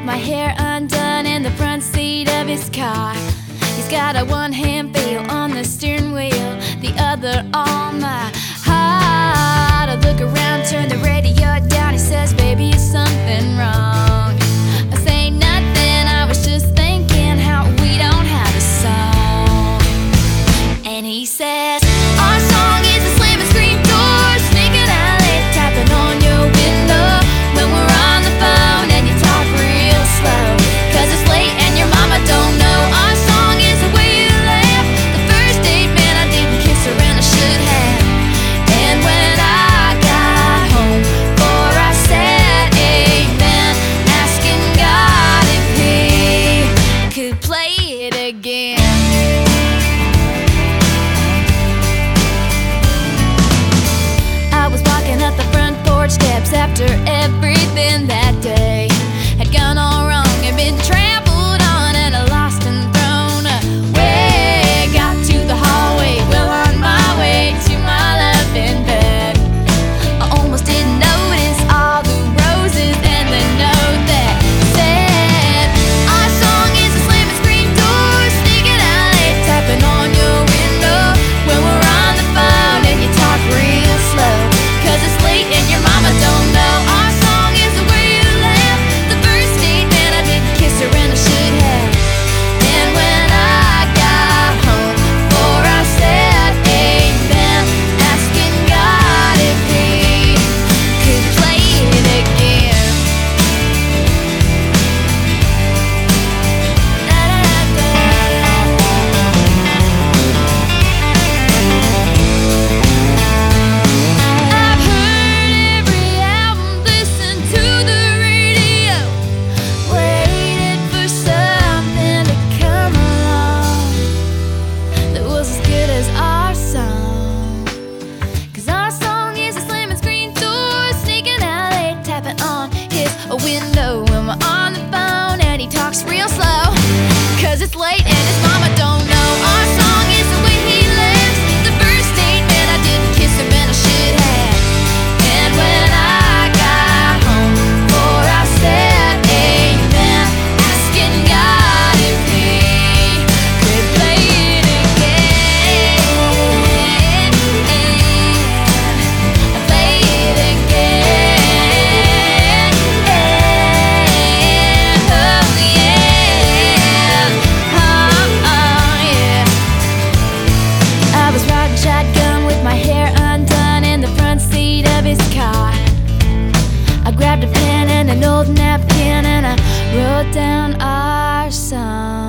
with my hair undone in the front seat of his car. He's got a one-hand feel on the steering wheel, the other on my heart. I look around, turn the radio down. He says, "Baby, is something wrong?" I say nothing, I was just thinking how we don't have a song. And he says, "Our song is a slamming screen door, sneaking alley, tapping on your window when we're on the phone and you talk real slow, 'cause it's late and your mama don't know. Our song is the way you laugh, the first date, man, I didn't kiss her and I should have. And when I got home, before I said amen, asking God if he could play it again." I was walking up the front porch steps after everything that day had gone all wrong and been trampled on and lost and thrown away. Got to the hallway, well on my way to my love in bed. I almost didn't notice all the roses and the note that said, "Our song is a slamming screen door, sneaking alley, tapping on your window when we're on the phone and you talk real slow, 'cause it's late and your mama don't know. Our song is the way you laugh, the first date, man, I didn't kiss her and I should have. And when I got home, before I said amen, asking God if he could play it again." I've heard every album, listened to the radio, waited for something to come along that was as good as our song. 'Cause our song is a slamming screen door, sneaking alley, tapping on his window when we're on the phone and he talks real slow, 'cause it's late and his mama don't know. Our song is the way he lives, the first date, man, I didn't kiss him and I should have. And when I got home, before I said amen, asking God if he could play it again, play it again. Oh yeah, oh yeah. I was riding shotgun with my hair undone in the front seat of his car. I grabbed a pen and an old napkin and I wrote down our song.